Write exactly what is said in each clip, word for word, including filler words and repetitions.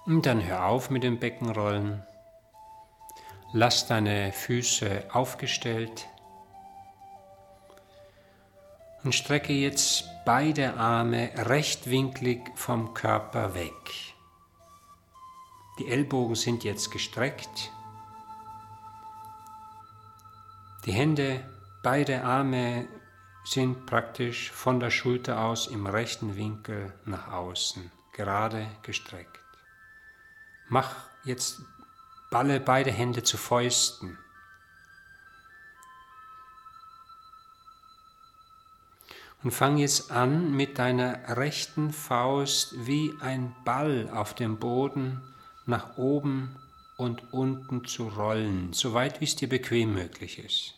Und dann hör auf mit dem Beckenrollen. Lass deine Füße aufgestellt und strecke jetzt beide Arme rechtwinklig vom Körper weg. Die Ellbogen sind jetzt gestreckt. Die Hände, beide Arme sind praktisch von der Schulter aus im rechten Winkel nach außen, gerade gestreckt. Mach jetzt, balle beide Hände zu Fäusten. Und fang jetzt an, mit deiner rechten Faust wie ein Ball auf dem Boden nach oben und unten zu rollen, so weit wie es dir bequem möglich ist.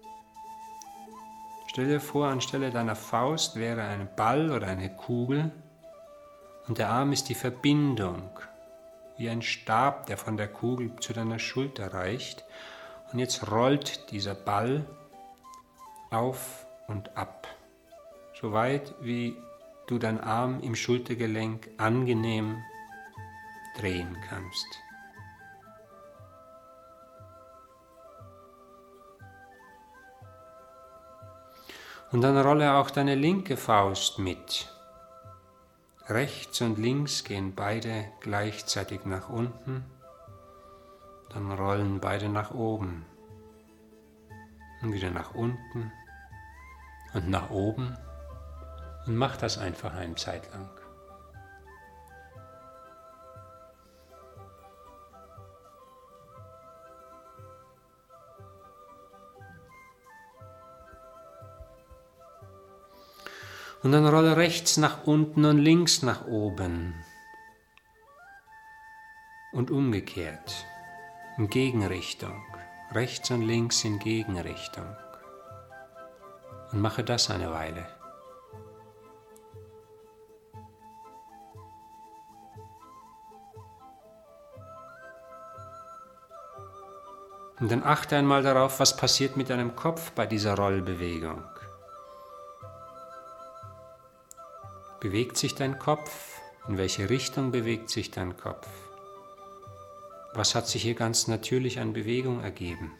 Stell dir vor, anstelle deiner Faust wäre ein Ball oder eine Kugel und der Arm ist die Verbindung, wie ein Stab, der von der Kugel zu deiner Schulter reicht. Und jetzt rollt dieser Ball auf und ab, so weit wie du deinen Arm im Schultergelenk angenehm drehen kannst. Und dann rolle auch deine linke Faust mit. Rechts und links gehen beide gleichzeitig nach unten, dann rollen beide nach oben und wieder nach unten und nach oben und mach das einfach eine Zeit lang. Und dann rolle rechts nach unten und links nach oben. Und umgekehrt, in Gegenrichtung. Rechts und links in Gegenrichtung. Und mache das eine Weile. Und dann achte einmal darauf, was passiert mit deinem Kopf bei dieser Rollbewegung. Bewegt sich dein Kopf? In welche Richtung bewegt sich dein Kopf? Was hat sich hier ganz natürlich an Bewegung ergeben?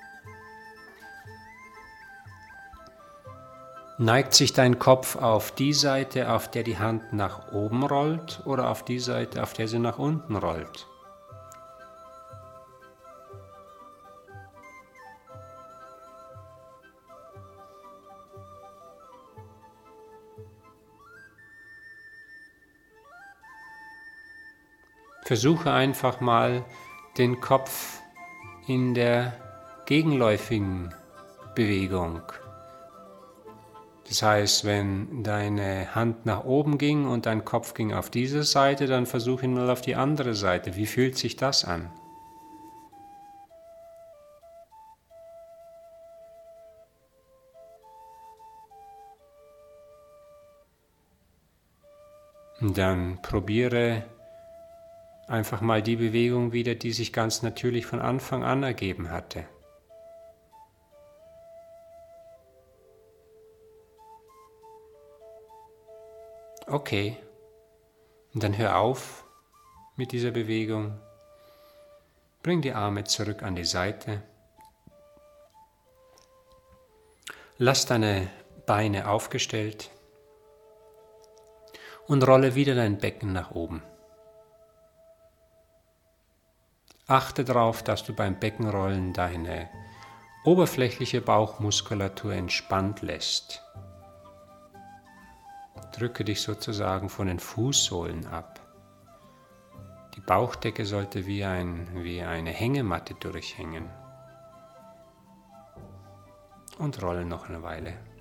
Neigt sich dein Kopf auf die Seite, auf der die Hand nach oben rollt, oder auf die Seite, auf der sie nach unten rollt? Versuche einfach mal, den Kopf in der gegenläufigen Bewegung. Das heißt, wenn deine Hand nach oben ging und dein Kopf ging auf diese Seite, dann versuche ihn mal auf die andere Seite. Wie fühlt sich das an? Und dann probiere einfach mal die Bewegung wieder, die sich ganz natürlich von Anfang an ergeben hatte. Okay, und dann hör auf mit dieser Bewegung. Bring die Arme zurück an die Seite. Lass deine Beine aufgestellt und rolle wieder dein Becken nach oben. Achte darauf, dass du beim Beckenrollen deine oberflächliche Bauchmuskulatur entspannt lässt. Drücke dich sozusagen von den Fußsohlen ab. Die Bauchdecke sollte wie, ein, wie eine Hängematte durchhängen. Und rolle noch eine Weile.